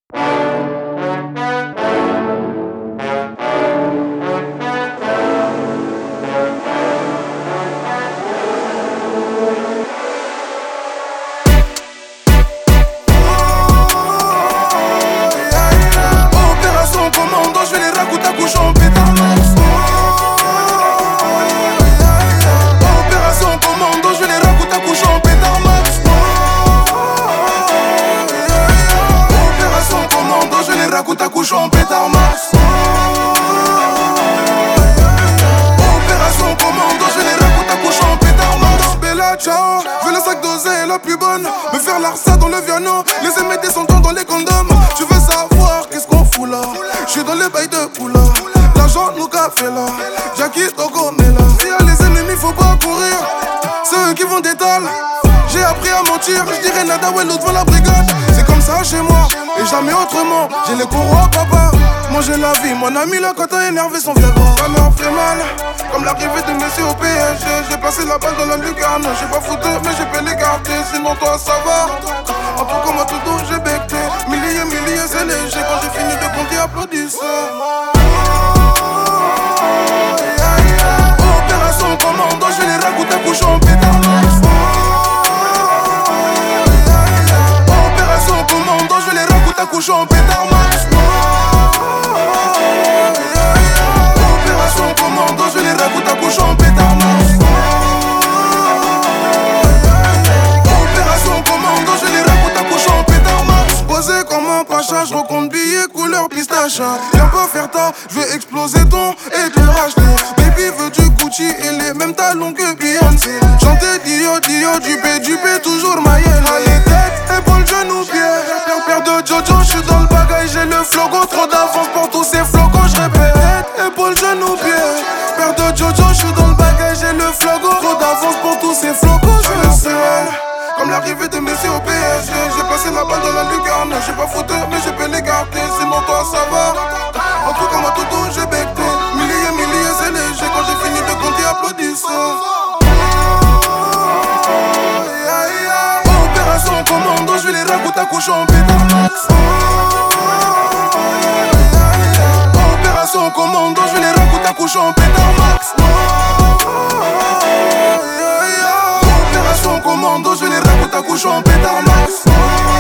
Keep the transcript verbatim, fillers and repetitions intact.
Couche en pétard max. Opération commando, je les raconte à couche en pétard max. Bella ciao, je veux le sac d'oseille la plus bonne. Me faire l'arsa dans le piano, les aimer descendant dans les condoms. Tu veux savoir qu'est-ce qu'on fout là? Je suis dans les bails de poula. L'argent nous café là, Jackie Togo là. S'il y a les ennemis faut pas courir, c'est eux qui vont d'étal. J'ai appris à mentir, je dirais nada ouais l'autre devant la brigade. C'est comme ça chez moi, et jamais autrement. J'ai les coraux papa, manger la vie. Mon ami là quand t'as énervé son vieux gars. Ça leur fait mal, comme l'arrivée de Messi au P S G. J'ai passé la balle dans la lucarne. J'ai pas foutu mais j'ai pu l'écarter. Sinon toi ça va, en tout cas moi tout doux j'ai becté. Milliers, milliers c'est léger. Quand j'ai fini de compter applaudissez. Opération commando, je les raconte à couche en pétard. Commando, je les raconte à couche en pétard max. Opération commando, je les raconte à couche en pétard max. Opération commando, je les raconte à couche en pétard max. Posé comme un pacha, je recompte billets couleur pistache. Viens pas faire ta, je vais exploser ton éclairage. Baby veut du Gucci et les mêmes talons que Beyoncé. Chanter Dio, Dio, du P, du P, toujours Mayenne. Allez tête, épaule, genou, pied. Père de Jojo, j'suis dans le bagage, j'ai le flogo. Trop d'avance pour tous ces flocos, j'répète. Épaule, genou, pied. Père de Jojo, j'suis dans le bagage, j'ai le flogo. Trop d'avance pour tous ces flocos, j'suis le seul. Comme l'arrivée de Messi au P S G. J'ai passé la balle dans la lucarne. J'ai pas foutu, mais j'ai pu l'écarter. Sinon toi ça va, en tout cas moi tout doux j'ai becté. Milliers, milliers c'est léger. Quand j'ai fini de compter applaudissez. Opération commando, je les raconte à couche en pétard max. Opération commando, je les raconte à couche en pétard max. Opération commando, je les raconte à couche en pétard max.